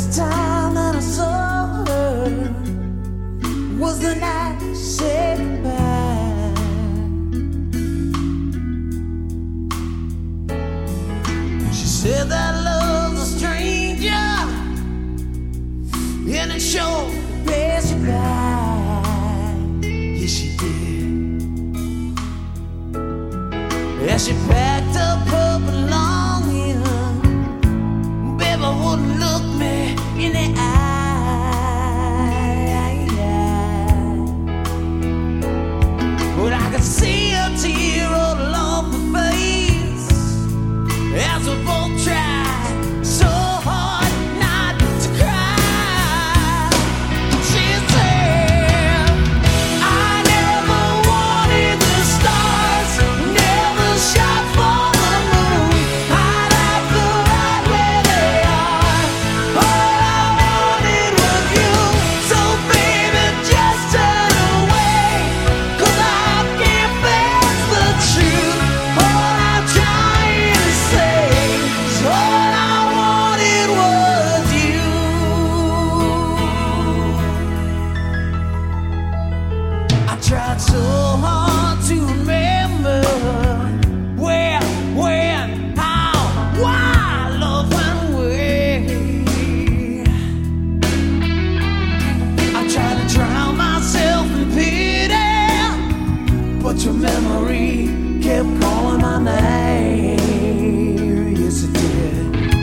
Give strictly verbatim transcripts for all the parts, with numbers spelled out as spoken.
Last time that I saw her was the night she said goodbye. She said that love's a stranger, and it sure passed you by. Yes, she did. As she packed up her belongings, baby wouldn't look me in the eye. But I could see a tear roll off her face as we both tried so hard not to cry. She said, I never wanted the stars, never shot for the moon. I like the right where they are. All I wanted was you. So baby, just turn away, 'cause I can't face the truth. All I'm trying to say is all I wanted was you. I tried so hard to remember where, when, how, why love went away. I tried to drown myself in pity, but your memory kept calling my name. Yes, it did.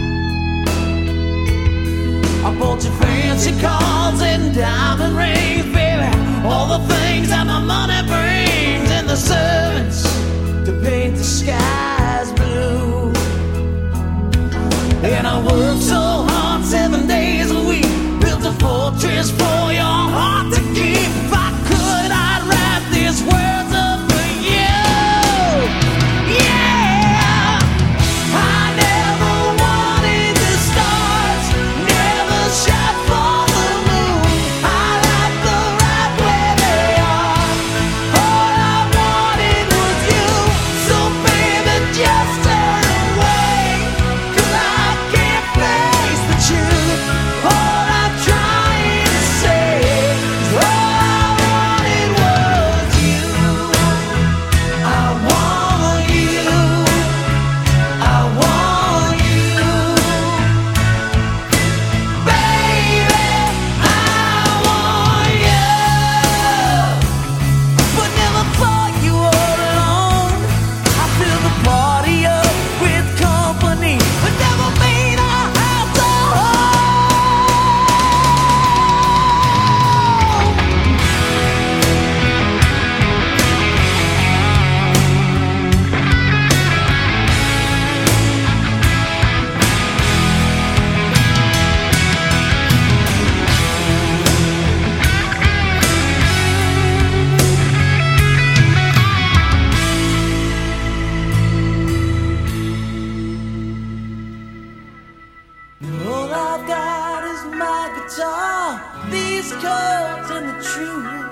I bought you fancy cars and diamond rings, baby. All the things that my money brings, and the servants to paint the skies blue. And I worked so hard seven days a week, built a fortress for your heart to keep. If I could, I'd wrap these words up for you. Yeah, I never wanted the stars, never shot for the moon. I like the right where they are. All I wanted was you. So baby, just turn away, 'cause I can't face the truth. All I'm trying to say is all I wanted was you. I want you. I want you. Baby, I want you. But never thought you were alone. I fill the party up with company, but never made our house a home. All I've got is my guitar, these chords and the truth.